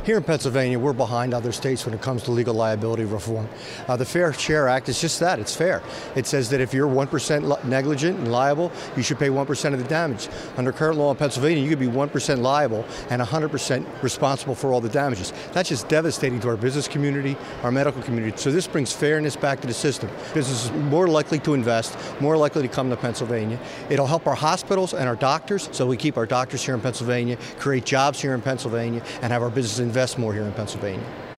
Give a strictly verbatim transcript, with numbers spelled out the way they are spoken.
Here in Pennsylvania, we're behind other states when it comes to legal liability reform. Uh, the Fair Share Act is just that, it's fair. It says that if you're one percent negligent and liable, you should pay one percent of the damage. Under current law in Pennsylvania, you could be one percent liable and one hundred percent responsible for all the damages. That's just devastating to our business community, our medical community. So this brings fairness back to the system. Business is more likely to invest, more likely to come to Pennsylvania. It'll help our hospitals and our doctors, so we keep our doctors here in Pennsylvania, create jobs here in Pennsylvania, and have our business invest more here in Pennsylvania.